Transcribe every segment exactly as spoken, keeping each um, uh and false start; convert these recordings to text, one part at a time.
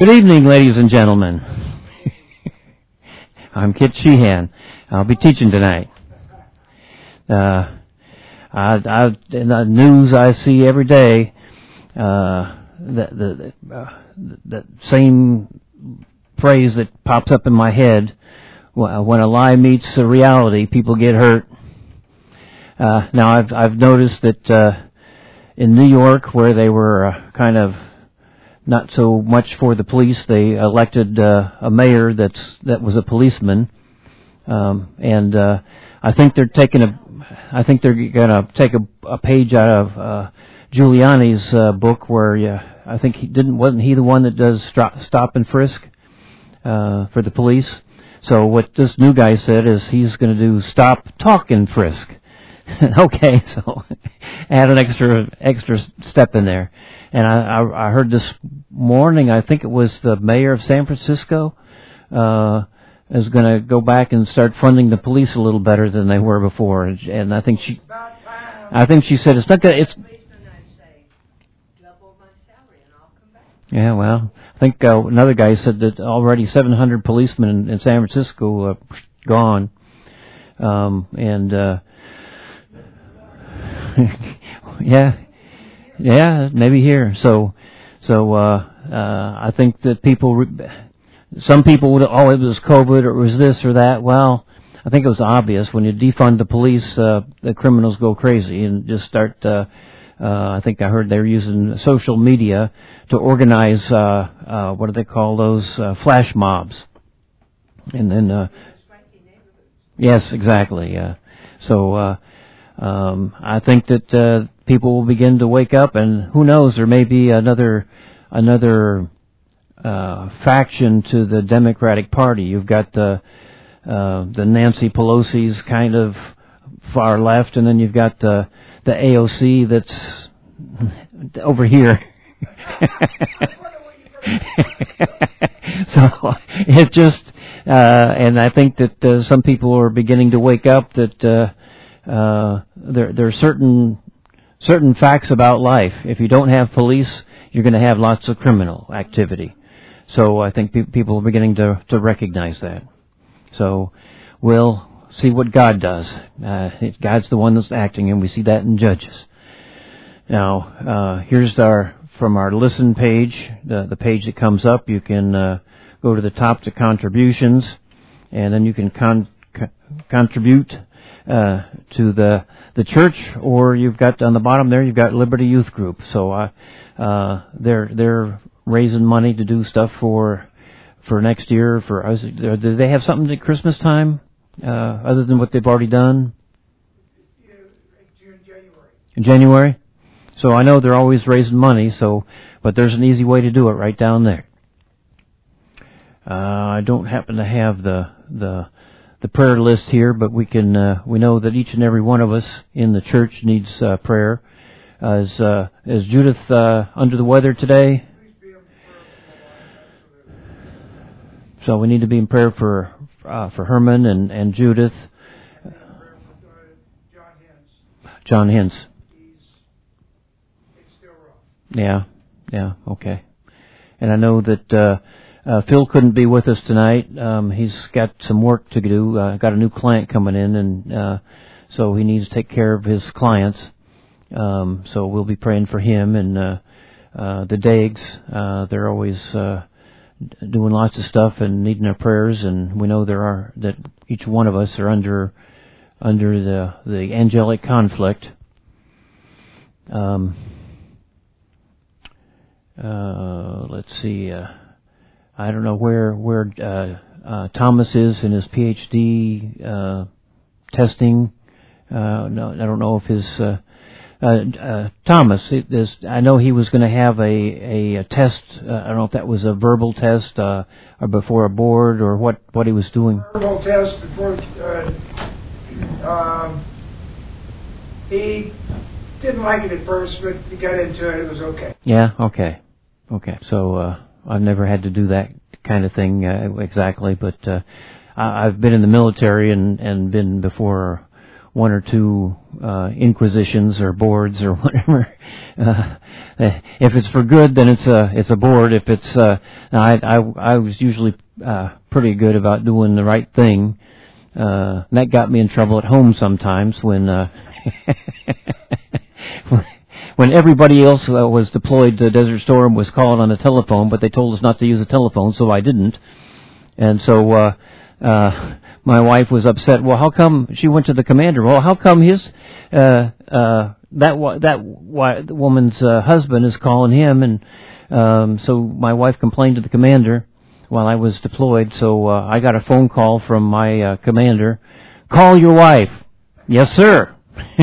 Good evening, ladies and gentlemen. I'm Kit Sheehan. I'll be teaching tonight. Uh, I, I, in the news I see every day, uh, the, the, uh, the same phrase that pops up in my head: when a lie meets a reality, people get hurt. Uh, now I've I've noticed that uh, in New York, where they were uh, kind of not so much for the police, they elected uh, a mayor that's that was a policeman, um, and uh, I think they're taking a, I think they're gonna take a, a page out of uh, Giuliani's uh, book, where uh, I think he didn't wasn't he the one that does stop, stop and frisk uh, for the police. So what this new guy said is he's going to do stop, talk, and frisk. Okay, so add an extra extra step in there. And I, I, I heard this morning, I think it was the mayor of San Francisco uh, is going to go back and start funding the police a little better than they were before. And, and I think she, I think she said it's not going. It's. Yeah, well, I think uh, another guy said that already seven hundred policemen in, in San Francisco are gone, um, and uh, yeah. Yeah, maybe here. So, so uh, uh, I think that people, re- some people would, oh, it was COVID or it was this or that. Well, I think it was obvious when you defund the police, uh, the criminals go crazy and just start. Uh, uh, I think I heard they were using social media to organize. Uh, uh, what do they call those? Uh, flash mobs. And then, uh, yes, exactly. Uh, so. Uh, Um, I think that uh, people will begin to wake up, and who knows, there may be another another uh, faction to the Democratic Party. You've got the uh, the Nancy Pelosi's kind of far left, and then you've got the the A O C that's over here. So it just, uh, and I think that uh, some people are beginning to wake up that. Uh, Uh, there, there are certain certain facts about life. If you don't have police, you're going to have lots of criminal activity. So I think pe- people are beginning to, to recognize that. So we'll see what God does. Uh, it, God's the one that's acting, and we see that in Judges. Now, uh, here's our from our listen page, the, the page that comes up. You can uh, go to the top to contributions, and then you can con- co- contribute. Uh, to the the church, or you've got on the bottom there, you've got Liberty Youth Group. So uh, uh, they're they're raising money to do stuff for for next year. For us, do they have something at Christmas time uh, other than what they've already done? January. In January. So I know they're always raising money. So, but there's an easy way to do it right down there. Uh, I don't happen to have the the. the prayer list here, but we can uh, we know that each and every one of us in the church needs uh, prayer. Uh, is uh, is Judith uh, under the weather today? So we need to be in prayer for uh, for Herman and, and Judith. John Hintz. Yeah, yeah, okay. And I know that. Uh, Uh, Phil couldn't be with us tonight. Um, he's got some work to do. Uh, got a new client coming in, and uh, so he needs to take care of his clients. Um, so we'll be praying for him and uh, uh, the Dags. Uh, they're always uh, doing lots of stuff and needing our prayers. And we know there are that each one of us are under under the the angelic conflict. Um, uh, let's see. Uh, I don't know where where uh, uh, Thomas is in his P H D uh, testing. Uh, no, I don't know if his uh, uh, uh, Thomas. It is, I know he was going to have a a, a test. Uh, I don't know if that was a verbal test uh, or before a board or what, what he was doing. Verbal test before. Uh, um, he didn't like it at first, but he got into it. It was okay. Yeah. Okay. Okay. So. Uh, I've never had to do that kind of thing uh, exactly, but uh, I've been in the military and, and been before one or two uh, inquisitions or boards or whatever. Uh, if it's for good, then it's a it's a board. If it's uh, I I I was usually uh, pretty good about doing the right thing. Uh, that got me in trouble at home sometimes when uh, when everybody else uh, was deployed to Desert Storm was calling on the telephone, but they told us not to use the telephone, so I didn't. And so uh, uh, my wife was upset. Well, how come she went to the commander? Well, how come his uh, uh, that wa- that wa- woman's uh, husband is calling him? And um, so my wife complained to the commander while I was deployed. So uh, I got a phone call from my uh, commander. Call your wife. Yes, sir.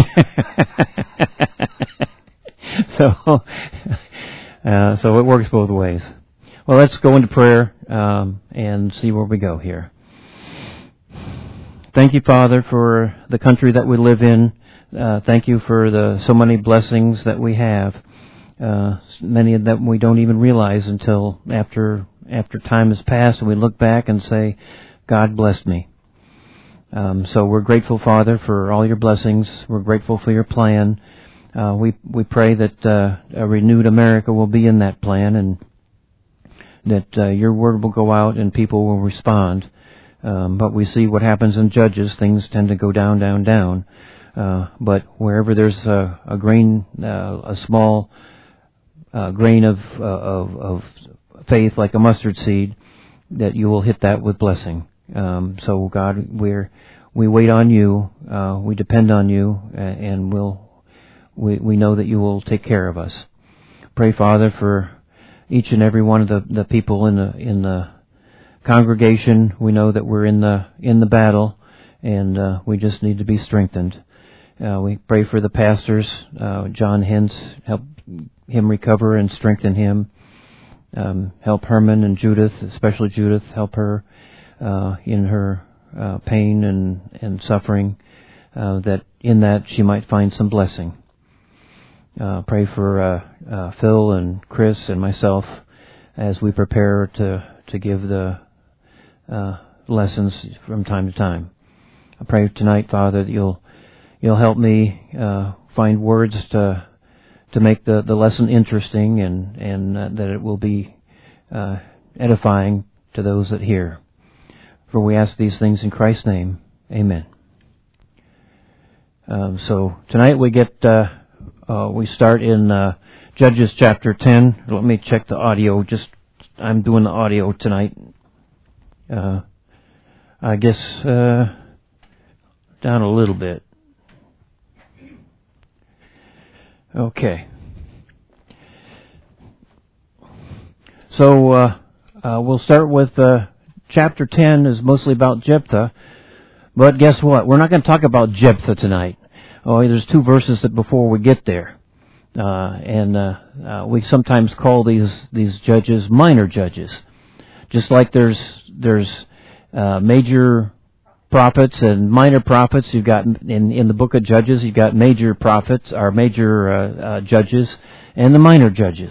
so uh, so it works both ways. Well, let's go into prayer um, and see where we go here. Thank you, Father, for the country that we live in. Uh, thank you for the so many blessings that we have. Uh, many of them we don't even realize until after after time has passed, and we look back and say, God blessed me. Um, so we're grateful, Father, for all your blessings. We're grateful for your plan. Uh, we we pray that uh, a renewed America will be in that plan, and that uh, your word will go out and people will respond. Um, but we see what happens in Judges. Things tend to go down, down, down. Uh, but wherever there's a, a grain, uh, a small uh, grain of, uh, of of faith, like a mustard seed, that you will hit that with blessing. Um, so God, we're we wait on you. Uh, we depend on you, and we'll we we know that you will take care of us. Pray, Father, for each and every one of the, the people in the in the congregation. We know that we're in the in the battle, and uh, we just need to be strengthened. Uh, we pray for the pastors, uh, John Hintz, help him recover and strengthen him. Um, help Herman and Judith, especially Judith, help her uh, in her uh, pain and, and suffering, uh, that in that she might find some blessing. Uh, pray for uh, uh, Phil and Chris and myself as we prepare to, to give the uh, lessons from time to time. I pray tonight, Father, that you'll you'll help me uh, find words to to make the, the lesson interesting, and and uh, that it will be uh, edifying to those that hear. For we ask these things in Christ's name. Amen. Um, so tonight we get uh, uh, we start in uh, Judges chapter ten. Let me check the audio. Just I'm doing the audio tonight. Uh, I guess uh, down a little bit. Okay. So uh, uh, we'll start with uh, chapter ten is mostly about Jephthah. But guess what? We're not going to talk about Jephthah tonight. Oh, there's two verses that before we get there. Uh, and uh, uh, we sometimes call these these judges minor judges. Just like there's there's uh, major prophets and minor prophets. You've got in in the book of Judges, you've got major prophets or major uh, uh, judges and the minor judges.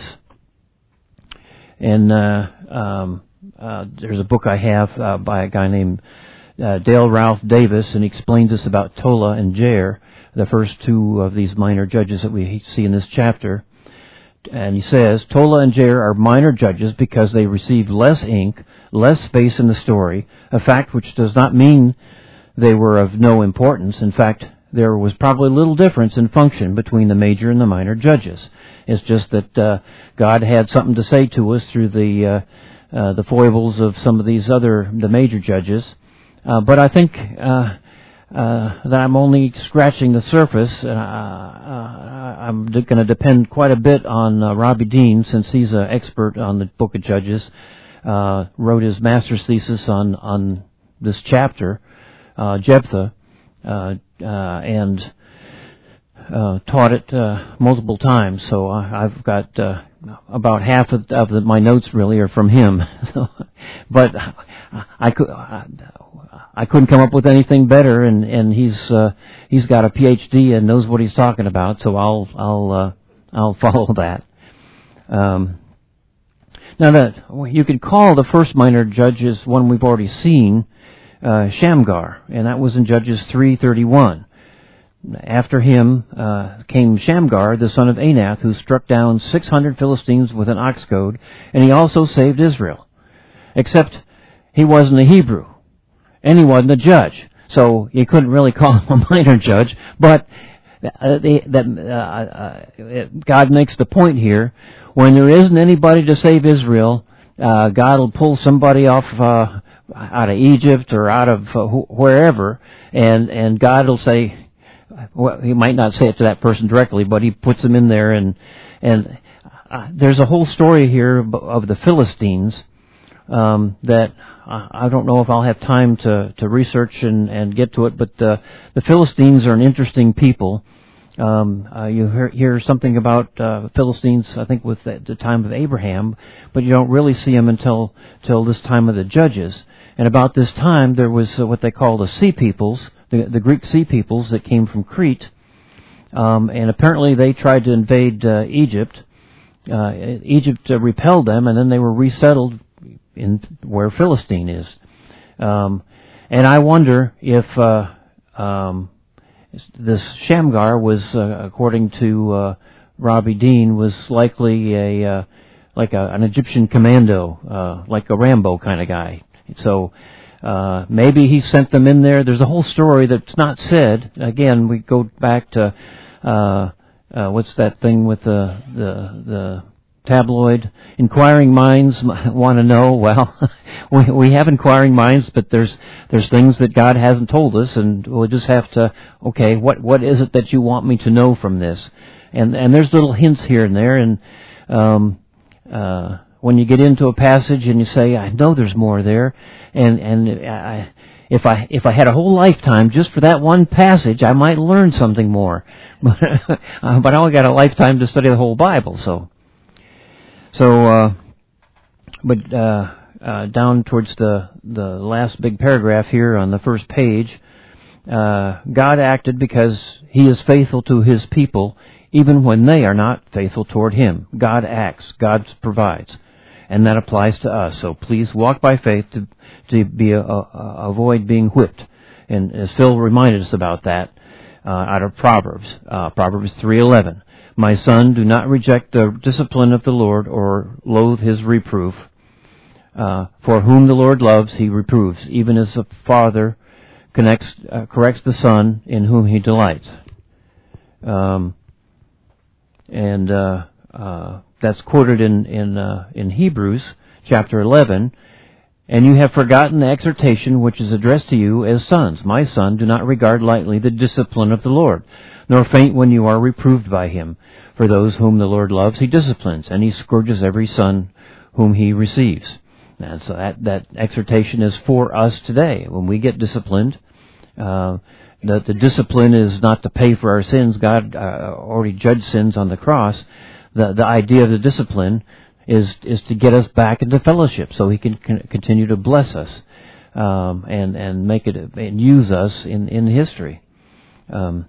And uh, um, uh, there's a book I have uh, by a guy named uh, Dale Ralph Davis, and he explains this about Tola and Jair, the first two of these minor judges that we see in this chapter. And he says, Tola and Jair are minor judges because they received less ink, less space in the story, a fact which does not mean they were of no importance. In fact, there was probably little difference in function between the major and the minor judges. It's just that uh, God had something to say to us through the uh, uh, the foibles of some of these other, the major judges. Uh, but I think uh, uh, that I'm only scratching the surface. Uh, uh, I'm going to depend quite a bit on uh, Robbie Dean, since he's an expert on the book of Judges. Uh, wrote his master's thesis on, on this chapter, uh, Jephthah, uh, uh, and uh, taught it uh, multiple times. So I, I've got uh, about half of, of the, my notes really are from him. So, but I could I, I couldn't come up with anything better, and and he's uh, he's got a P H D and knows what he's talking about. So I'll I'll uh, I'll follow that. Um, Now, that you could call the first minor judges one we've already seen, uh, Shamgar, and that was in Judges three thirty-one. after him uh, came Shamgar, the son of Anath, who struck down six hundred Philistines with an ox goad, and he also saved Israel. Except he wasn't a Hebrew, and he wasn't a judge, so you couldn't really call him a minor judge. But uh, the, that uh, uh, God makes the point here: when there isn't anybody to save Israel, uh, God will pull somebody off uh, out of Egypt or out of uh, wh- wherever, and and God will say. Well, he might not say it to that person directly, but he puts them in there, and and uh, there's a whole story here of the Philistines um, that uh, I don't know if I'll have time to, to research and, and get to it, but uh, the Philistines are an interesting people. Um, uh, you hear, hear something about uh, Philistines, I think, with the, the time of Abraham, but you don't really see them until till this time of the Judges. And about this time, there was uh, what they call the Sea Peoples. The, the Greek Sea Peoples that came from Crete, um, and apparently they tried to invade uh, Egypt. Uh, Egypt uh, repelled them, and then they were resettled in where Philistine is. Um, and I wonder if uh, um, this Shamgar was, uh, according to uh, Robbie Dean, was likely a uh, like a, an Egyptian commando, uh, like a Rambo kind of guy. So. Uh, maybe he sent them in there. There's a whole story that's not said. Again, we go back to, uh, uh, what's that thing with the, the, the tabloid? Inquiring minds want to know. Well, we, we have inquiring minds, but there's, there's things that God hasn't told us, and we'll just have to, okay, what, what is it that you want me to know from this? And, and there's little hints here and there, and, um, uh, when you get into a passage and you say, I know there's more there, and and I, if I if I had a whole lifetime just for that one passage, I might learn something more. But uh, but I only got a lifetime to study the whole Bible, so so. Uh, but uh, uh, down towards the the last big paragraph here on the first page, uh, God acted because He is faithful to His people, even when they are not faithful toward Him. God acts. God provides. And that applies to us. So please walk by faith to to be a, a, avoid being whipped. And as Phil reminded us about that uh, out of Proverbs, uh, Proverbs three eleven. My son, do not reject the discipline of the Lord or loathe His reproof. Uh, for whom the Lord loves, He reproves, even as a father connects, uh, corrects the son in whom He delights. Um, and uh, uh, that's quoted in in, uh, in Hebrews chapter eleven. And you have forgotten the exhortation which is addressed to you as sons. My son, do not regard lightly the discipline of the Lord, nor faint when you are reproved by Him. For those whom the Lord loves, He disciplines, and He scourges every son whom He receives. And so that, that exhortation is for us today. When we get disciplined, uh, the, the discipline is not to pay for our sins. God uh, already judged sins on the cross. The, the idea of the discipline is is to get us back into fellowship, so He can con- continue to bless us um, and and make it and use us in in history. Um,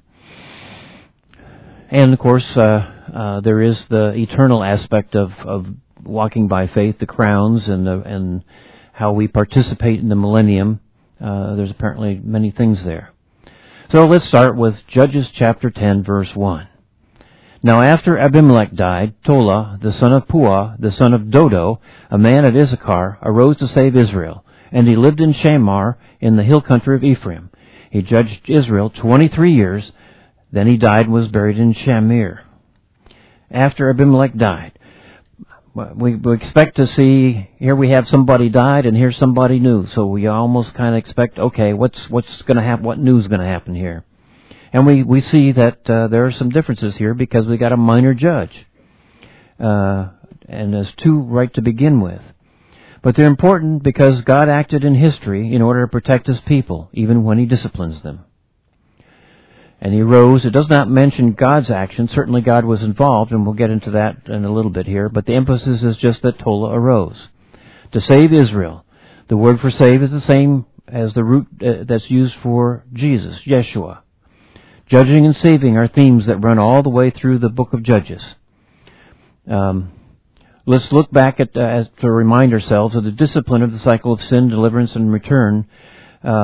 and of course, uh, uh, there is the eternal aspect of, of walking by faith, the crowns, and the, and how we participate in the millennium. Uh, there's apparently many things there. So let's start with Judges chapter ten, verse one. Now after Abimelech died, Tola, the son of Puah, the son of Dodo, a man of Issachar, arose to save Israel, and he lived in Shamar in the hill country of Ephraim. He judged Israel twenty-three years. Then he died and was buried in Shamir. After Abimelech died, we, we expect to see, here we have somebody died and here's somebody new. So we almost kind of expect, okay, what's what's going to happen? What news is going to happen here? And we, we see that uh, there are some differences here because we got a minor judge. Uh, and there's two right to begin with. But they're important because God acted in history in order to protect His people, even when He disciplines them. And he rose. It does not mention God's action. Certainly God was involved, and we'll get into that in a little bit here. But the emphasis is just that Tola arose to save Israel. The word for save is the same as the root uh, that's used for Jesus, Yeshua. Judging and saving are themes that run all the way through the book of Judges. Um, let's look back at uh, as to remind ourselves of the discipline of the cycle of sin, deliverance, and return uh,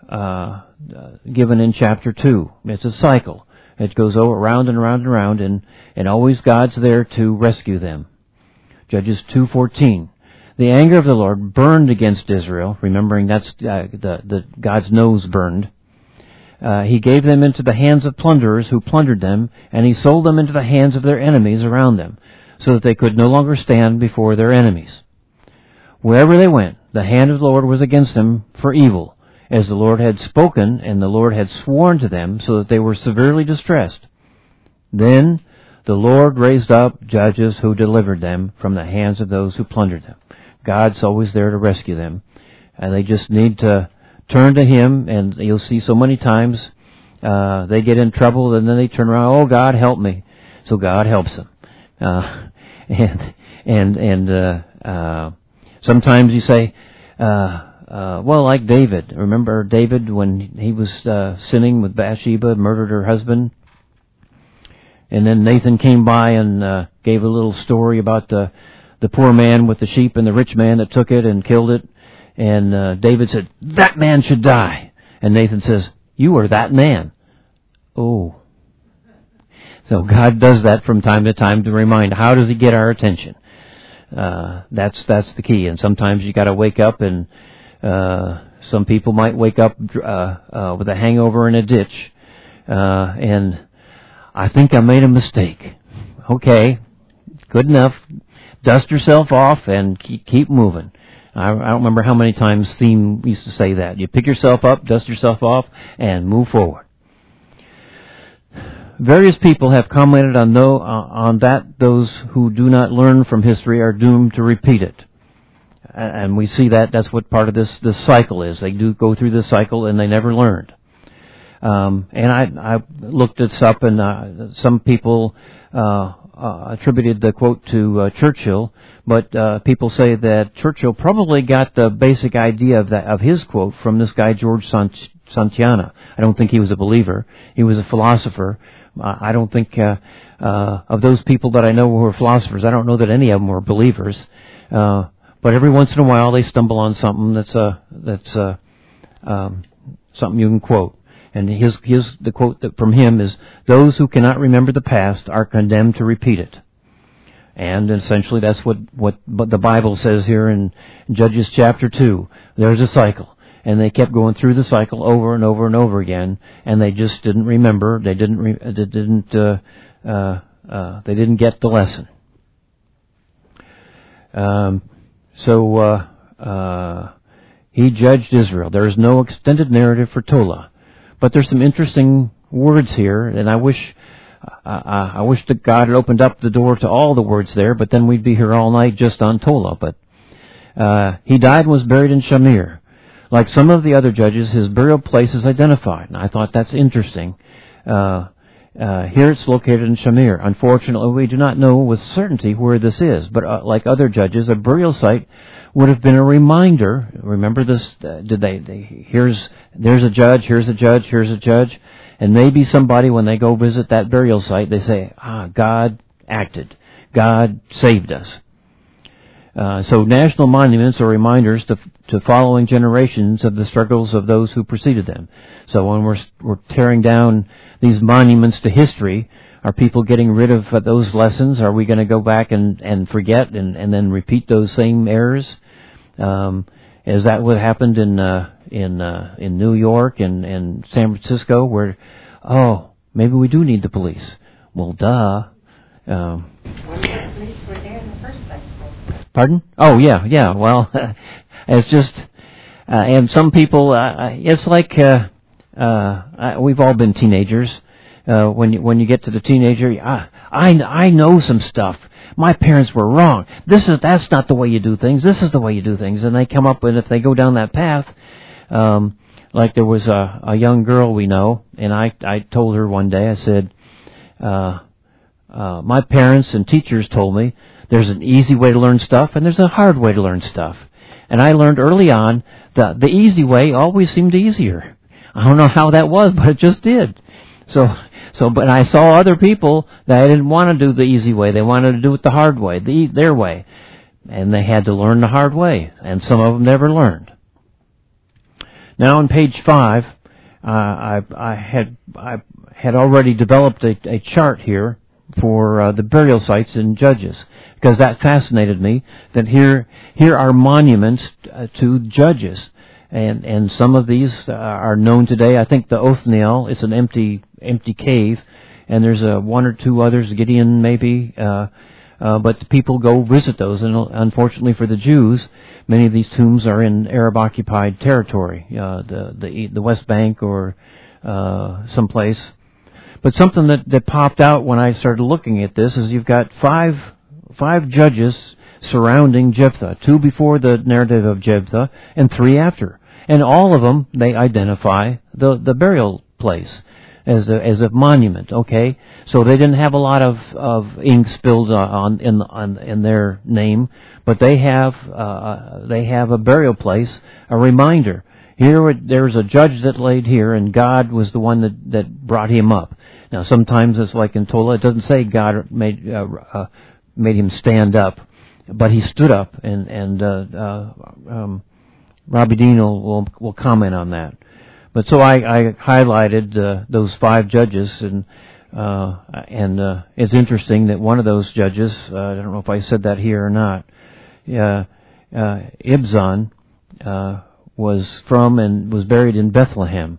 uh, given in chapter two. It's a cycle. It goes over round and round and round, and, and always God's there to rescue them. Judges two fourteen. The anger of the Lord burned against Israel, remembering that's uh, the, the God's nose burned. Uh, he gave them into the hands of plunderers who plundered them, and he sold them into the hands of their enemies around them, so that they could no longer stand before their enemies. Wherever they went, the hand of the Lord was against them for evil, as the Lord had spoken, and the Lord had sworn to them, so that they were severely distressed. Then the Lord raised up judges who delivered them from the hands of those who plundered them. God's always there to rescue them, and they just need to turn to Him. And you'll see so many times uh, they get in trouble, and then they turn around, oh, God, help me. So God helps them. Uh, and and and uh, uh, sometimes you say, uh, uh, well, like David. Remember David when he was uh, sinning with Bathsheba, murdered her husband? And then Nathan came by and uh, gave a little story about the the poor man with the sheep and the rich man that took it and killed it. And uh, David said, that man should die. And Nathan says, you are that man. Oh. So God does that from time to time to remind, how does He get our attention? Uh, that's that's the key. And sometimes you got to wake up, and uh, some people might wake up uh, uh, with a hangover in a ditch. Uh, and I think I made a mistake. Okay, good enough. Dust yourself off and keep, keep moving. I, I don't remember how many times Theme used to say that. You pick yourself up, dust yourself off, and move forward. Various people have commented on, no, uh, on that those who do not learn from history are doomed to repeat it. And we see that that's what part of this, this cycle is. They do go through this cycle and they never learned. Um, and I, I looked this up, and uh, some people uh, uh, attributed the quote to uh, Churchill, but uh, people say that Churchill probably got the basic idea of that of his quote from this guy George Sant- Santayana. I don't think he was a believer. He was a philosopher. Uh, I don't think uh, uh, of those people that I know who were philosophers, I don't know that any of them were believers. Uh, but every once in a while they stumble on something that's uh, that's uh, um, something you can quote. And his, his, the quote that from him is, those who cannot remember the past are condemned to repeat it. And essentially that's what, what, what the Bible says here in Judges chapter two. There's a cycle. And they kept going through the cycle over and over and over again, and they just didn't remember, they didn't, re, they didn't, uh, uh, uh, they didn't get the lesson. Um, so, uh, uh, he judged Israel. There is no extended narrative for Tola. But there's some interesting words here, and I wish uh, I wish that God had opened up the door to all the words there, but then we'd be here all night just on Tola. But uh, he died and was buried in Shamir. Like some of the other judges, his burial place is identified, and I thought that's interesting. Uh, uh, here it's located in Shamir. Unfortunately, we do not know with certainty where this is, but uh, like other judges, a burial site would have been a reminder. Remember this? Uh, did they, they? Here's there's a judge. Here's a judge. Here's a judge. And maybe somebody, when they go visit that burial site, they say, "Ah, God acted. God saved us." Uh, so national monuments are reminders to to following generations of the struggles of those who preceded them. So when we're we're tearing down these monuments to history, are people getting rid of uh, those lessons? Are we going to go back and, and forget and, and then repeat those same errors? Um, is that what happened in uh, in uh, in New York and, and San Francisco, where, oh, maybe we do need the police? Well, duh. Um, Well, the police were there in the first place. Pardon? Oh, yeah, yeah. Well, it's just, uh, and some people, uh, it's like uh, uh, we've all been teenagers. Uh, when you when you get to the teenager, I, I I know some stuff. My parents were wrong. This is that's not the way you do things. This is the way you do things. And they come up with, if they go down that path, um, like there was a, a young girl we know, and I I told her one day, I said, uh, uh, my parents and teachers told me there's an easy way to learn stuff and there's a hard way to learn stuff. And I learned early on that the easy way always seemed easier. I don't know how that was, but it just did. So, so, but I saw other people that didn't want to do the easy way. They wanted to do it the hard way, the, their way. And they had to learn the hard way. And some of them never learned. Now on page five, uh, I, I had I had already developed a, a chart here for uh, the burial sites in Judges, because that fascinated me. That here here are monuments uh, to judges, and and some of these uh, are known today. I think the Othniel is an empty empty cave, and there's a one or two others, Gideon maybe. Uh, Uh, but people go visit those, and unfortunately for the Jews, many of these tombs are in Arab-occupied territory, uh, the the the West Bank or uh, someplace. But something that, that popped out when I started looking at this is you've got five five judges surrounding Jephthah, two before the narrative of Jephthah, and three after, and all of them they identify the the burial place as a as a monument. Okay, so they didn't have a lot of, of ink spilled on in on in their name, but they have uh, they have a burial place, a reminder. Here there's a judge that laid here, and God was the one that, that brought him up. Now sometimes it's like in Tola, it doesn't say God made uh, uh, made him stand up, but he stood up, and and uh, uh, um, Robbie Dean will, will will comment on that. But so I, I highlighted uh, those five judges, and uh, and uh, it's interesting that one of those judges, uh, I don't know if I said that here or not, uh, uh, Ibzan, uh, was from and was buried in Bethlehem.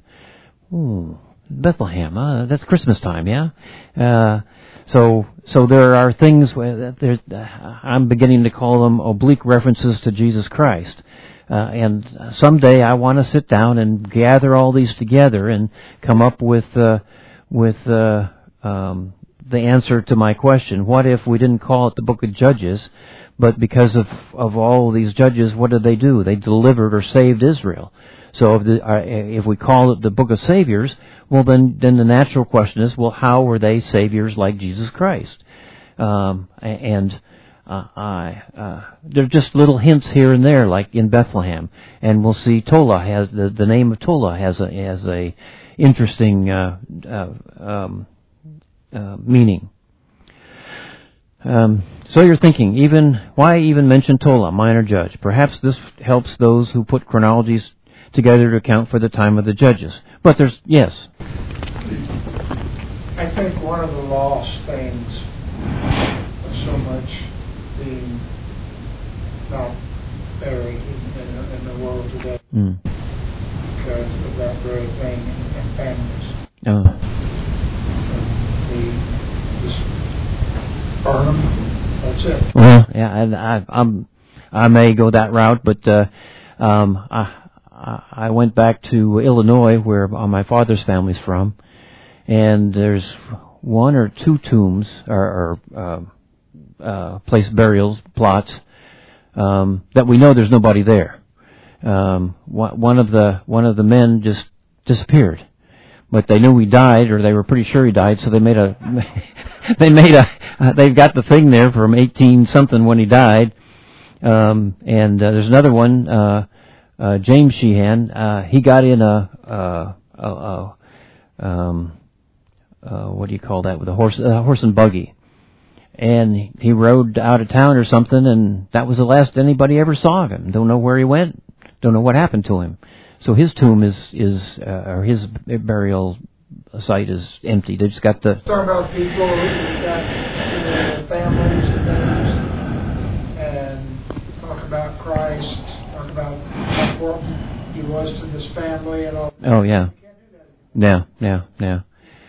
Ooh, Bethlehem, uh, that's Christmas time, yeah? Uh, so so there are things, where there's, uh, I'm beginning to call them oblique references to Jesus Christ. Uh, and someday I want to sit down and gather all these together and come up with uh, with uh, um, the answer to my question. What if we didn't call it the Book of Judges, but because of, of all of these judges, what did they do? They delivered or saved Israel. So if, the, uh, if we call it the Book of Saviors, well then then the natural question is, well, how were they saviors like Jesus Christ? Um, and Uh, I, uh, they're just little hints here and there, like in Bethlehem, and we'll see Tola has the, the name of Tola has a has a interesting uh, uh, um, uh, meaning. Um, so you're thinking, even why even mention Tola, minor judge? Perhaps this helps those who put chronologies together to account for the time of the judges. But there's yes. I think one of the lost things of so much being not buried in, in, the, in the world today mm. because of that very thing in, in families. Oh. The, just burn them, that's it. Well, yeah, I, I, I'm, I may go that route, but uh, um, I, I went back to Illinois, where my father's family's from, and there's one or two tombs, or, or uh, Uh, place burials plots um, that we know there's nobody there. Um, one of the one of the men just disappeared, but they knew he died, or they were pretty sure he died. So they made a they made a uh, they've got the thing there from eighteen something when he died. Um, and uh, there's another one, uh, uh, James Sheehan. Uh, he got in a, uh, a, a um, uh, what do you call that, with a horse a horse and buggy. And he rode out of town or something, and that was the last anybody ever saw of him. Don't know where he went. Don't know what happened to him. So his tomb is is uh, or his burial site is empty. They just got the. Talk about people who got their families and things, and talk about Christ. Talk about how important he was to this family and all. Oh yeah. Yeah, yeah, yeah.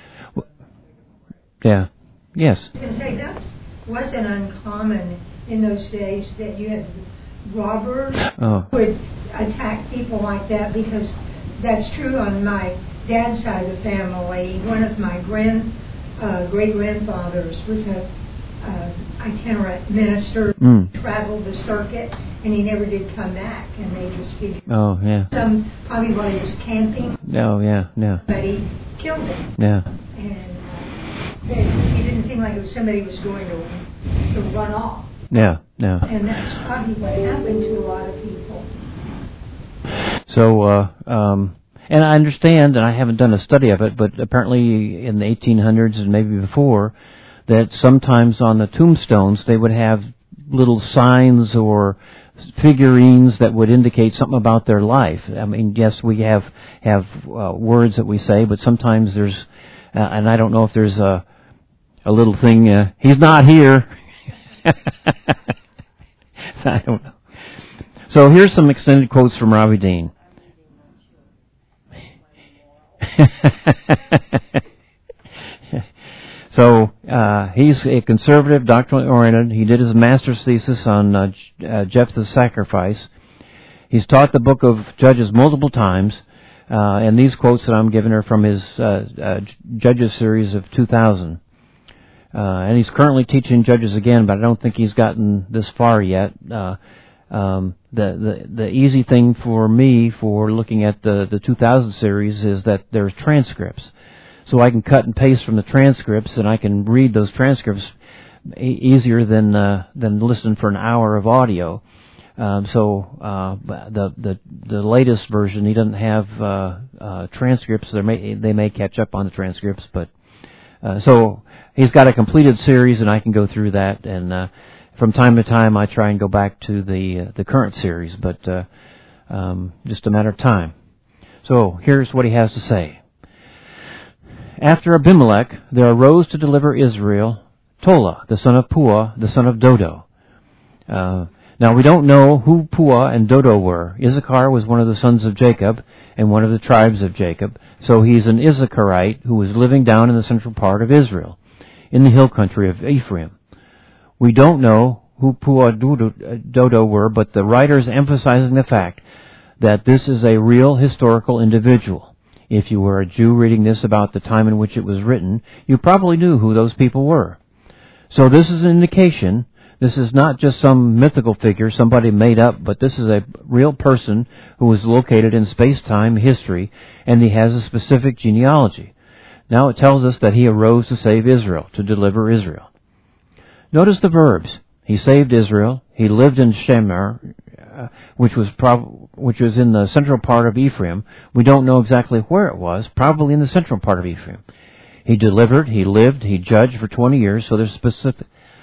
Yeah. Yes. I was going to say, that wasn't uncommon in those days, that you had robbers oh. who would attack people like that, because that's true on my dad's side of the family. One of my grand, uh, great-grandfathers was a uh, itinerant minister, mm. traveled the circuit, and he never did come back, and they just figured oh, yeah. some, probably while he was camping, oh, yeah, yeah. but he killed him. Yeah. And he didn't seem like it was somebody who was going to, to run off. Yeah, yeah. And that's probably what happened to a lot of people. So, uh, um, and I understand, and I haven't done a study of it, but apparently in the eighteen hundreds and maybe before, that sometimes on the tombstones they would have little signs or figurines that would indicate something about their life. I mean, yes, we have have uh, words that we say, but sometimes there's, uh, and I don't know if there's a a little thing. Uh, He's not here. I don't know. So here's some extended quotes from Robbie Dean. So uh, he's a conservative, doctrinally oriented. He did his master's thesis on uh, uh, Jephthah's sacrifice. He's taught the book of Judges multiple times, uh, and these quotes that I'm giving are from his uh, uh, Judges series of two thousand. Uh, and he's currently teaching Judges again, but I don't think he's gotten this far yet. Uh, um, the, the the easy thing for me for looking at the, the two thousand series is that there's transcripts. So I can cut and paste from the transcripts, and I can read those transcripts e- easier than uh, than listen for an hour of audio. Um, so uh, the the the latest version, he doesn't have uh, uh, transcripts. They may they may catch up on the transcripts, but uh, so he's got a completed series, and I can go through that. And uh, from time to time, I try and go back to the uh, the current series, but uh, um, just a matter of time. So here's what he has to say. After Abimelech, there arose to deliver Israel Tola, the son of Puah, the son of Dodo. Uh, now, we don't know who Puah and Dodo were. Issachar was one of the sons of Jacob and one of the tribes of Jacob, so he's an Issacharite who was living down in the central part of Israel, in the hill country of Ephraim. We don't know who Puah and Dodo were, but the writer is emphasizing the fact that this is a real historical individual. If you were a Jew reading this about the time in which it was written, you probably knew who those people were. So this is an indication. This is not just some mythical figure somebody made up, but this is a real person who was located in space-time history, and he has a specific genealogy. Now it tells us that he arose to save Israel, to deliver Israel. Notice the verbs. He saved Israel. He lived in Shemer, uh, which was prob- which was in the central part of Ephraim. We don't know exactly where it was, probably in the central part of Ephraim. He delivered, he lived, he judged for twenty years, so there's specific,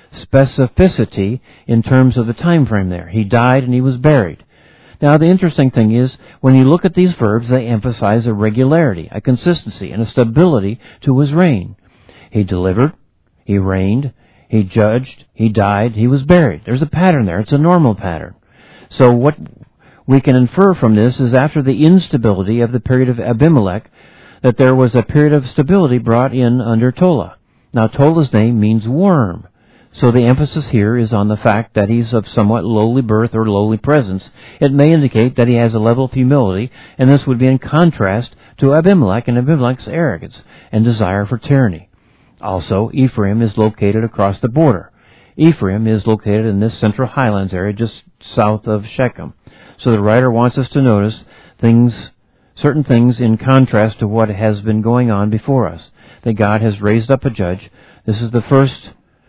specificity in terms of the time frame there. He died and he was buried. Now, the interesting thing is, when you look at these verbs, they emphasize a regularity, a consistency, and a stability to his reign. He delivered, he reigned, he judged, he died, he was buried. There's a pattern there. It's a normal pattern. So what we can infer from this is after the instability of the period of Abimelech, that there was a period of stability brought in under Tola. Now, Tola's name means worm. So the emphasis here is on the fact that he's of somewhat lowly birth or lowly presence. It may indicate that he has a level of humility, and this would be in contrast to Abimelech and Abimelech's arrogance and desire for tyranny. Also, Ephraim is located across the border. Ephraim is located in this central highlands area just south of Shechem. So the writer wants us to notice things, certain things in contrast to what has been going on before us. That God has raised up a judge. This is the first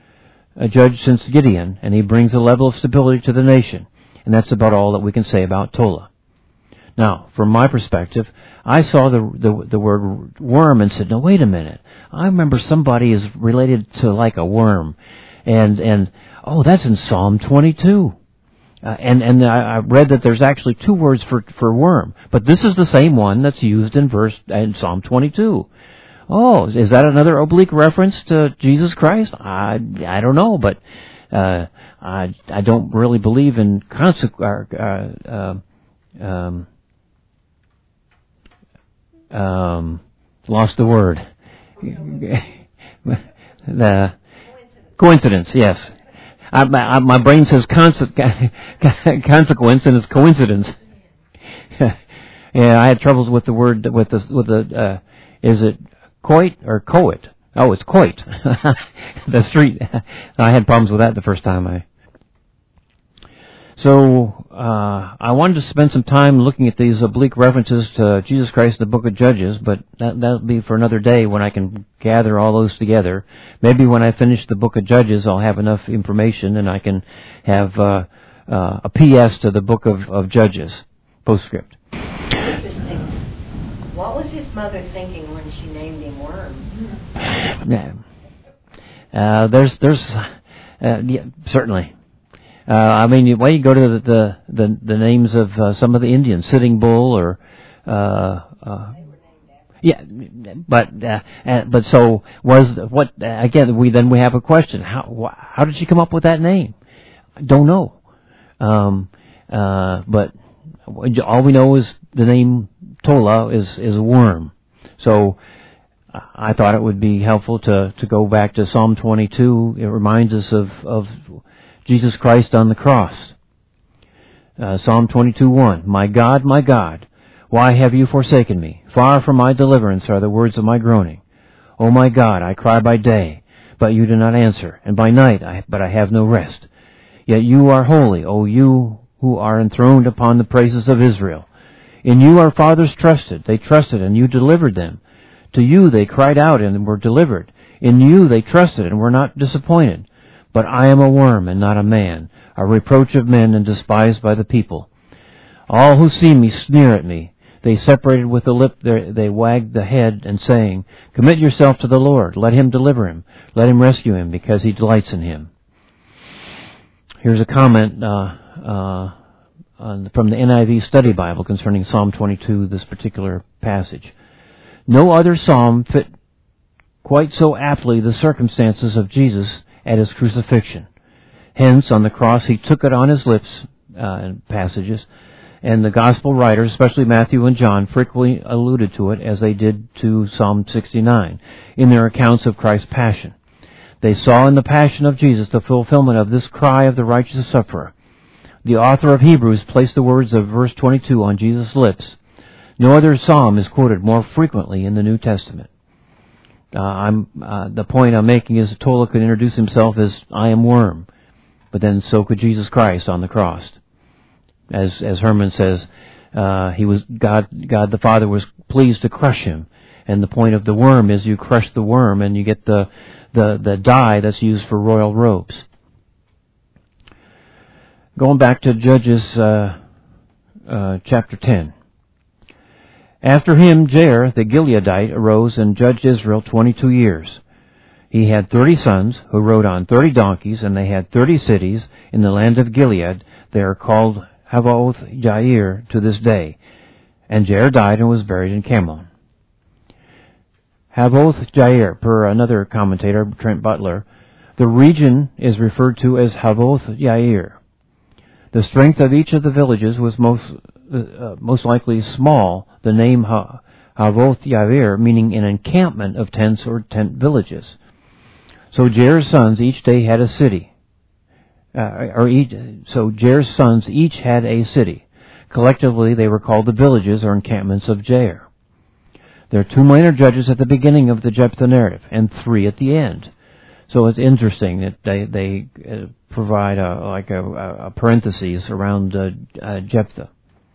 a judge since Gideon, and he brings a level of stability to the nation. And that's about all that we can say about Tola. Now, from my perspective, I saw the, the the word worm and said, no, wait a minute. I remember somebody is related to like a worm. And, and oh, that's in Psalm twenty-two. Uh, and and I, I read that there's actually two words for, for worm. But this is the same one that's used in verse in Psalm twenty-two. Oh, is that another oblique reference to Jesus Christ? I I don't know, but uh, I I don't really believe in consequence. Uh, uh, um, um, lost the word. the coincidence. Yes, I, my, my brain says conse- consequence, and it's coincidence. Yeah, I had troubles with the word with the with the. Uh, is it coit or coit? Oh, it's coit. The street. I had problems with that the first time I. So uh, I wanted to spend some time looking at these oblique references to Jesus Christ in the book of Judges, but that, that'll be for another day when I can gather all those together. Maybe when I finish the book of Judges, I'll have enough information and I can have uh, uh, a P S to the book of, of Judges, postscript. Interesting. What was his mother thinking when she named him Worm? Yeah. Uh, there's, there's, uh, yeah, certainly. Uh, I mean, you, well, you go to the the, the, the names of uh, some of the Indians, Sitting Bull, or uh, uh, yeah, but uh, uh, but so was what uh, again? We then we have a question: how wh- how did she come up with that name? I don't know. Um, uh, but all we know is the name Tola is is a worm. So I thought it would be helpful to, to go back to Psalm twenty-two. It reminds us of, of Jesus Christ on the cross. Uh, Psalm twenty-two one, My God, my God, why have you forsaken me? Far from my deliverance are the words of my groaning. O my God, I cry by day, but you do not answer, and by night, I, but I have no rest. Yet you are holy, O you who are enthroned upon the praises of Israel. In you our fathers trusted. They trusted, and you delivered them. To you they cried out and were delivered. In you they trusted and were not disappointed. But I am a worm and not a man, a reproach of men and despised by the people. All who see me sneer at me. They separated with the lip, they wagged the head, and saying, Commit yourself to the Lord. Let him deliver him. Let him rescue him, because he delights in him. Here's a comment uh, uh, on, from the N I V Study Bible concerning Psalm twenty-two, this particular passage. No other psalm fit quite so aptly the circumstances of Jesus at his crucifixion. Hence, on the cross, he took it on his lips, uh, in passages, and the gospel writers, especially Matthew and John, frequently alluded to it as they did to Psalm sixty-nine in their accounts of Christ's passion. They saw in the passion of Jesus the fulfillment of this cry of the righteous sufferer. The author of Hebrews placed the words of verse twenty-two on Jesus' lips. No other psalm is quoted more frequently in the New Testament. Uh, I'm, uh, the point I'm making is Tola could introduce himself as I am worm, but then so could Jesus Christ on the cross. As as Herman says, uh, he was God. God the Father was pleased to crush him, and the point of the worm is you crush the worm and you get the the the dye that's used for royal robes. Going back to Judges uh, uh, chapter ten. After him, Jair the Gileadite arose and judged Israel twenty-two years. He had thirty sons who rode on thirty donkeys, and they had thirty cities in the land of Gilead. They are called Havoth Jair to this day. And Jair died and was buried in Camon. Havoth Jair, per another commentator, Trent Butler, the region is referred to as Havoth Jair. The strength of each of the villages was most uh, most likely small. The name ha- Havoth Jair meaning an encampment of tents or tent villages. So Jair's sons each day had a city. Uh, or each, so Jair's sons each had a city. Collectively, they were called the villages or encampments of Jair. There are two minor judges at the beginning of the Jephthah narrative, and three at the end. So it's interesting that they they uh, provide a, like a, a parentheses around uh, uh, Jephthah.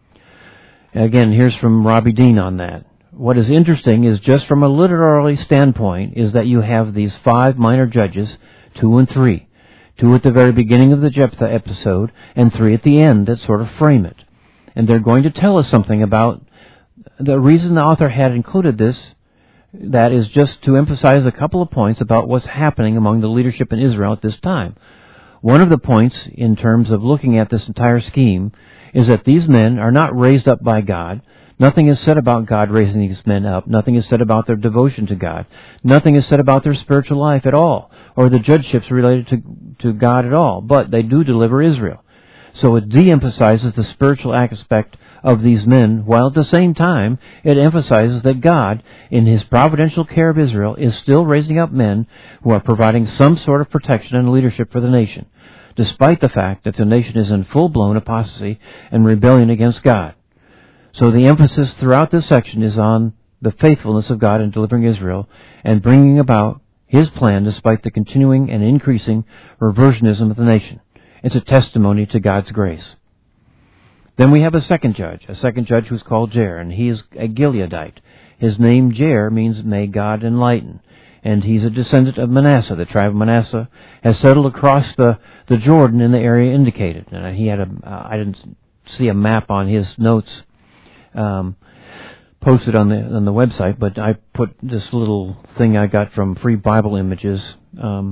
Again, here's from Robbie Dean on that. What is interesting is just from a literary standpoint is that you have these five minor judges, two and three. Two at the very beginning of the Jephthah episode, and three at the end that sort of frame it. And they're going to tell us something about the reason the author had included this. That is just to emphasize a couple of points about what's happening among the leadership in Israel at this time. One of the points, in terms of looking at this entire scheme, is that these men are not raised up by God. Nothing is said about God raising these men up. Nothing is said about their devotion to God. Nothing is said about their spiritual life at all, or the judgeships related to, to God at all. But they do deliver Israel. So it de-emphasizes the spiritual aspect of these men, while at the same time it emphasizes that God, in His providential care of Israel, is still raising up men who are providing some sort of protection and leadership for the nation, despite the fact that the nation is in full-blown apostasy and rebellion against God. So the emphasis throughout this section is on the faithfulness of God in delivering Israel and bringing about His plan despite the continuing and increasing reversionism of the nation. It's a testimony to God's grace. Then we have a second judge, a second judge who's called Jair, and he is a Gileadite. His name Jair means may God enlighten, and he's a descendant of Manasseh. The tribe of Manasseh has settled across the, the Jordan in the area indicated. And he had a, uh, I didn't see a map on his notes um, posted on the on the website, but I put this little thing I got from Free Bible Images um,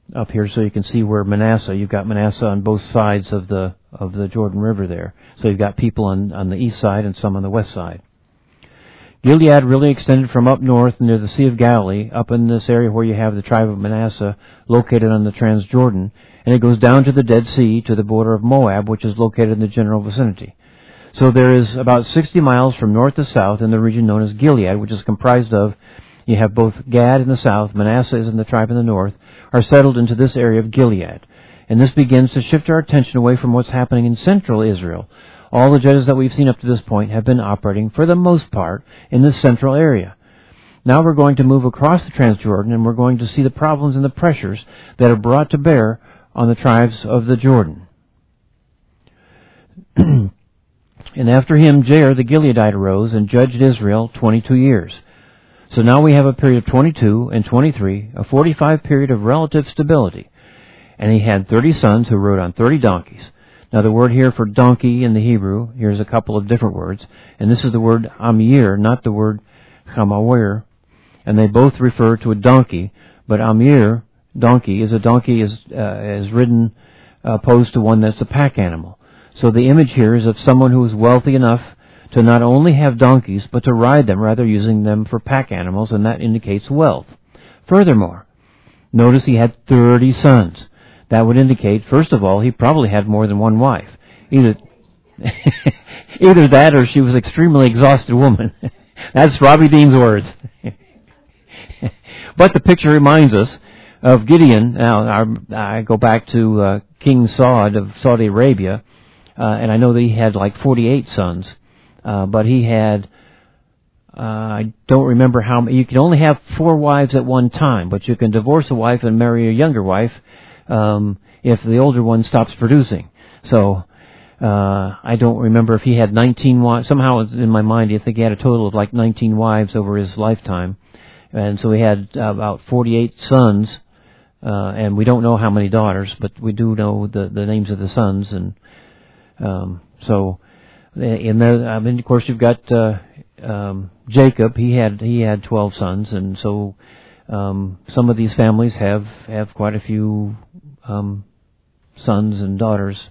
up here so you can see where Manasseh, you've got Manasseh on both sides of the of the Jordan River there. So you've got people on, on the east side and some on the west side. Gilead really extended from up north near the Sea of Galilee, up in this area where you have the tribe of Manasseh located on the Transjordan, and it goes down to the Dead Sea to the border of Moab, which is located in the general vicinity. So there is about sixty miles from north to south in the region known as Gilead, which is comprised of, you have both Gad in the south, Manasseh is in the tribe in the north, are settled into this area of Gilead. And this begins to shift our attention away from what's happening in central Israel. All the judges that we've seen up to this point have been operating, for the most part, in this central area. Now we're going to move across the Transjordan, and we're going to see the problems and the pressures that are brought to bear on the tribes of the Jordan. And after him, Jair the Gileadite arose and judged Israel twenty-two years. So now we have a period of twenty-two and twenty-three, a forty-five period of relative stability. And he had thirty sons who rode on thirty donkeys. Now the word here for donkey in the Hebrew, here's a couple of different words. And this is the word amir, not the word chamawir. And they both refer to a donkey. But amir, donkey, is a donkey is, uh, is ridden uh, opposed to one that's a pack animal. So the image here is of someone who is wealthy enough to not only have donkeys, but to ride them, rather using them for pack animals, and that indicates wealth. Furthermore, notice he had thirty sons. That would indicate, first of all, he probably had more than one wife. Either either that or she was an extremely exhausted woman. That's Robbie Dean's words. But the picture reminds us of Gideon. Now, I, I go back to uh, King Saud of Saudi Arabia, uh, and I know that he had like forty-eight sons. Uh, but he had, uh, I don't remember how many, you can only have four wives at one time, but you can divorce a wife and marry a younger wife um, if the older one stops producing. So uh, I don't remember if he had nineteen wives. Somehow it's in my mind, I think he had a total of like nineteen wives over his lifetime. And so he had uh, about forty-eight sons, uh, and we don't know how many daughters, but we do know the, the names of the sons. And um, so... In there, I mean, of course, you've got uh, um, Jacob. He had he had twelve sons, and so um, some of these families have, have quite a few um, sons and daughters.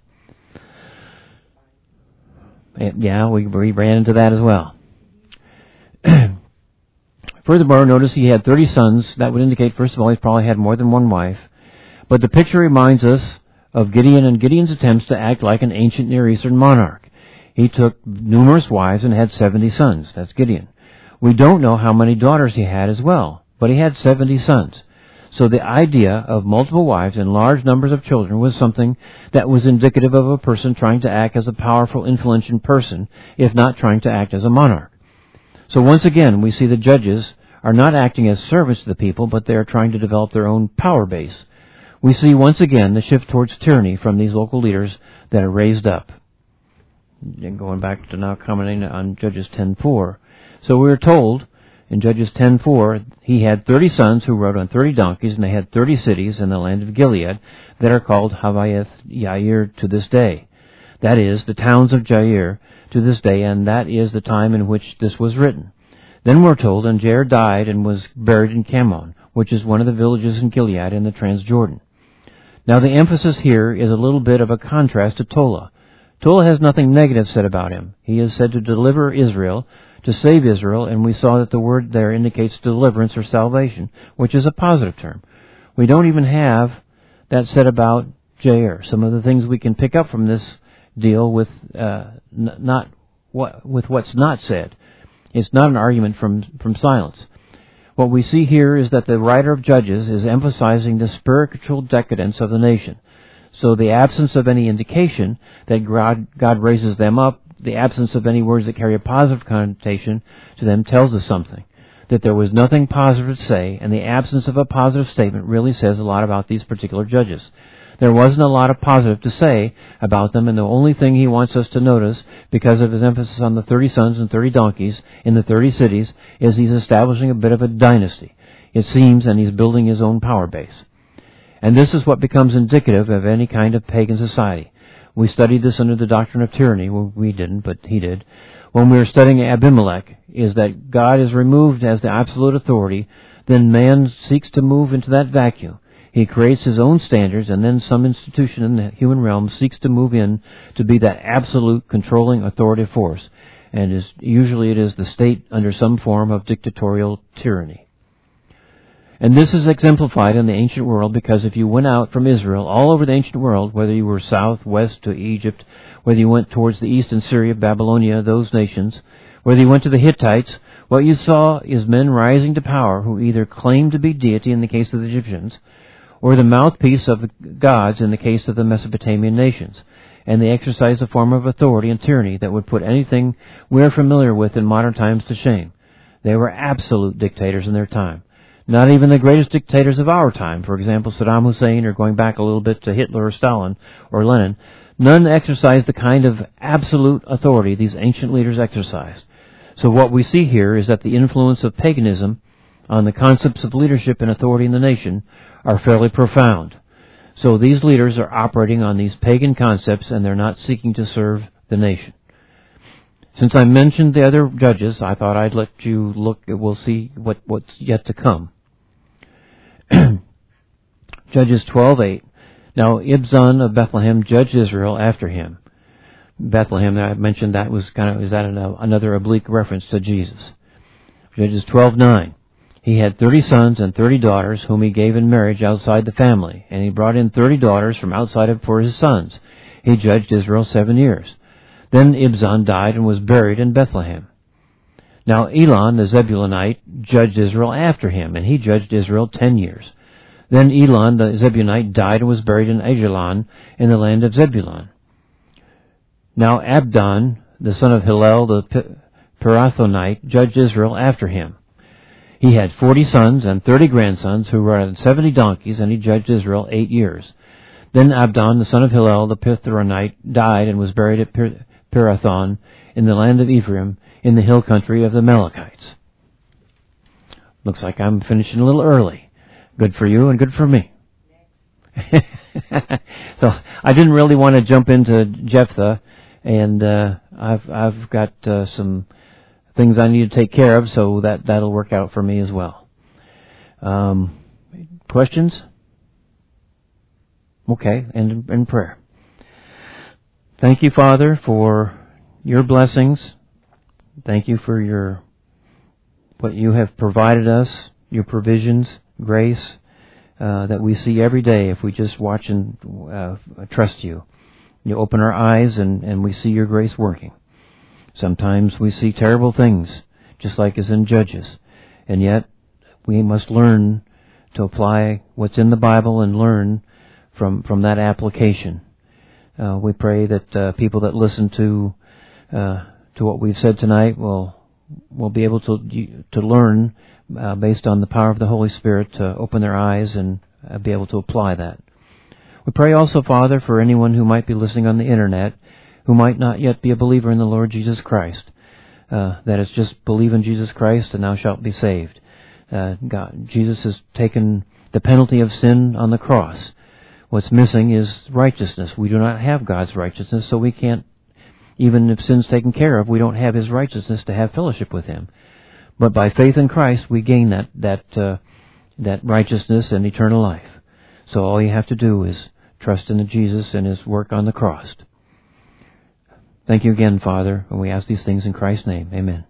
And, yeah, we, we ran into that as well. Furthermore, notice he had thirty sons. That would indicate, first of all, he's probably had more than one wife. But the picture reminds us of Gideon and Gideon's attempts to act like an ancient Near Eastern monarch. He took numerous wives and had seventy sons. That's Gideon. We don't know how many daughters he had as well, but he had seventy sons. So the idea of multiple wives and large numbers of children was something that was indicative of a person trying to act as a powerful, influential person, if not trying to act as a monarch. So once again, we see the judges are not acting as servants to the people, but they are trying to develop their own power base. We see once again the shift towards tyranny from these local leaders that are raised up. And going back to now commenting on Judges ten four. So we were told in Judges ten four, he had thirty sons who rode on thirty donkeys, and they had thirty cities in the land of Gilead that are called Havath Yair to this day. That is, the towns of Jair to this day, and that is the time in which this was written. Then we're told, and Jair died and was buried in Camon, which is one of the villages in Gilead in the Transjordan. Now the emphasis here is a little bit of a contrast to Tola. Tola has nothing negative said about him. He is said to deliver Israel, to save Israel, and we saw that the word there indicates deliverance or salvation, which is a positive term. We don't even have that said about Jair. Some of the things we can pick up from this deal with uh, n- not what with what's not said. It's not an argument from, from silence. What we see here is that the writer of Judges is emphasizing the spiritual decadence of the nation. So the absence of any indication that God, God raises them up, the absence of any words that carry a positive connotation to them tells us something. That there was nothing positive to say, and the absence of a positive statement really says a lot about these particular judges. There wasn't a lot of positive to say about them, and the only thing he wants us to notice, because of his emphasis on the thirty sons and thirty donkeys in the thirty cities, is he's establishing a bit of a dynasty, it seems, and he's building his own power base. And this is what becomes indicative of any kind of pagan society. We studied this under the doctrine of tyranny. Well, we didn't, but he did. When we were studying Abimelech, is that God is removed as the absolute authority, then man seeks to move into that vacuum. He creates his own standards, and then some institution in the human realm seeks to move in to be that absolute controlling authoritative force. And is, usually it is the state under some form of dictatorial tyranny. And this is exemplified in the ancient world, because if you went out from Israel all over the ancient world, whether you were south, west to Egypt, whether you went towards the east in Syria, Babylonia, those nations, whether you went to the Hittites, what you saw is men rising to power who either claimed to be deity in the case of the Egyptians, or the mouthpiece of the gods in the case of the Mesopotamian nations. And they exercised a form of authority and tyranny that would put anything we're familiar with in modern times to shame. They were absolute dictators in their time. Not even the greatest dictators of our time, for example, Saddam Hussein, or going back a little bit to Hitler or Stalin or Lenin, none exercised the kind of absolute authority these ancient leaders exercised. So what we see here is that the influence of paganism on the concepts of leadership and authority in the nation are fairly profound. So these leaders are operating on these pagan concepts, and they're not seeking to serve the nation. Since I mentioned the other judges, I thought I'd let you look, we'll see what, what's yet to come. Judges twelve eight. Now Ibzan of Bethlehem judged Israel after him. Bethlehem, I mentioned that was kind of, is that an, another oblique reference to Jesus. Judges twelve nine. He had thirty sons and thirty daughters, whom he gave in marriage outside the family, and he brought in thirty daughters from outside of for his sons. He judged Israel seven years. Then Ibzan died and was buried in Bethlehem. Now Elon the Zebulunite judged Israel after him, and he judged Israel ten years. Then Elon the Zebulunite died and was buried in Ajalon in the land of Zebulun. Now Abdon, the son of Hillel the Pirathonite, judged Israel after him. He had forty sons and thirty grandsons who rode on seventy donkeys, and he judged Israel eight years. Then Abdon, the son of Hillel the Pithronite, died and was buried at Pirathon in the land of Ephraim, in the hill country of the Amalekites. Looks like I'm finishing a little early. Good for you and good for me. So I didn't really want to jump into Jephthah, and uh, I've I've got uh, some things I need to take care of, so that that'll work out for me as well. Um, questions? Okay, and in prayer. Thank you, Father, for your blessings. Thank you for your what you have provided us, your provisions, grace, uh, that we see every day if we just watch and uh, trust you. You open our eyes and, and we see your grace working. Sometimes we see terrible things, just like as in Judges. And yet, we must learn to apply what's in the Bible and learn from, from that application. Uh, we pray that uh, people that listen to uh, to what we've said tonight will will be able to to learn uh, based on the power of the Holy Spirit to open their eyes and uh, be able to apply that. We pray also, Father, for anyone who might be listening on the internet who might not yet be a believer in the Lord Jesus Christ. Uh, that is, just believe in Jesus Christ and thou shalt be saved. Uh, God, Jesus has taken the penalty of sin on the cross. What's missing is righteousness. We do not have God's righteousness, so we can't, even if sin's taken care of, we don't have His righteousness to have fellowship with Him. But by faith in Christ, we gain that that uh, that righteousness and eternal life. So all you have to do is trust in Jesus and His work on the cross. Thank you again, Father, and we ask these things in Christ's name. Amen.